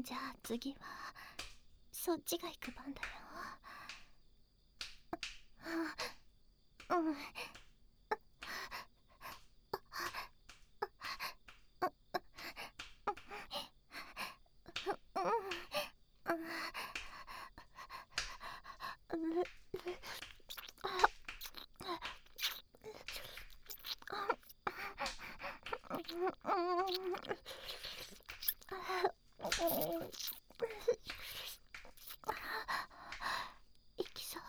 じゃあ次はそっちが行く番だよ。うん。いきそう。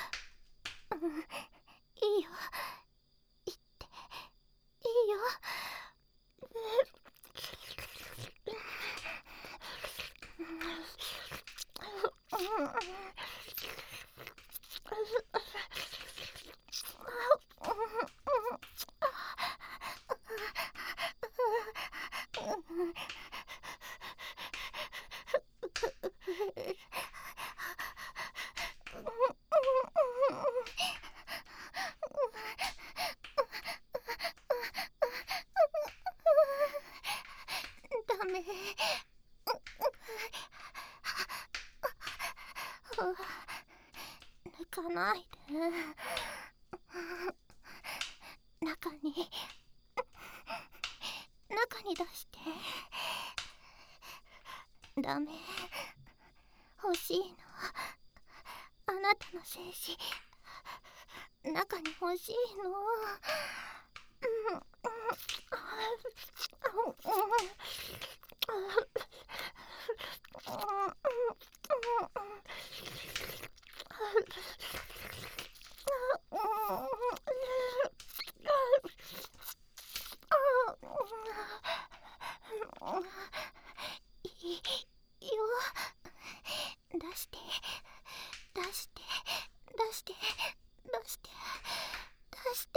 いいよ、行っていいよ。ダメ。抜かないで。中に出して。ダメ。欲しいの。あなたの精子、中に欲しいの。いいよ。出して出して出して出して出して。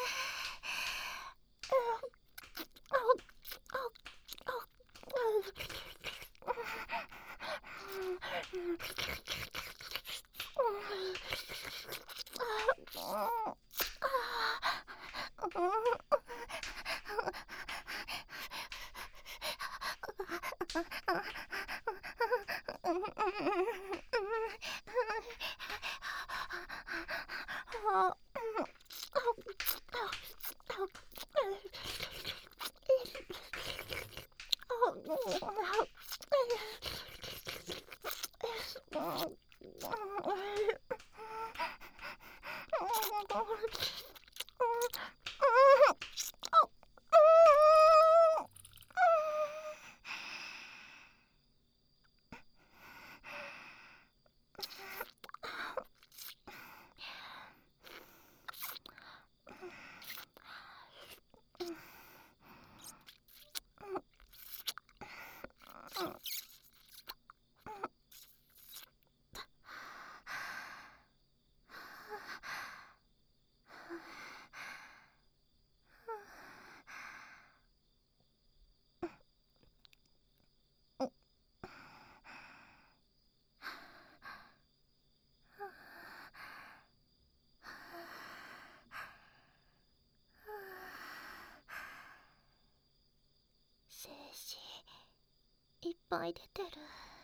精子いっぱい出てる。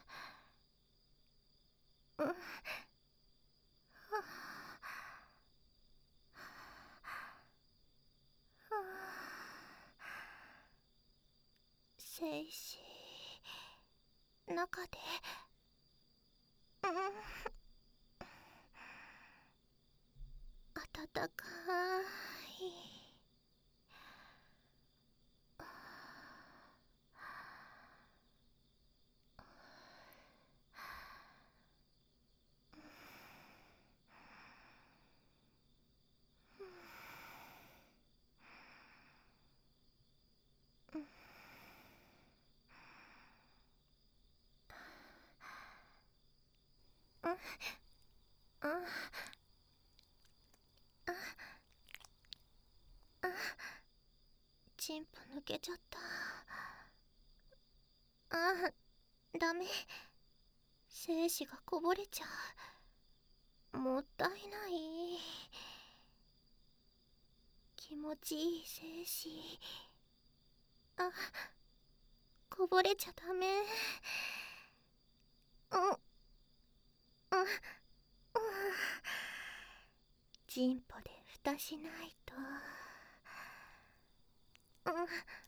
精子中で暖かい。チンポ抜けちゃった。ダメ。精子がこぼれちゃう。もったいない。気持ちいい精子。こぼれちゃダメ。 うんうん。チンポで蓋しないと。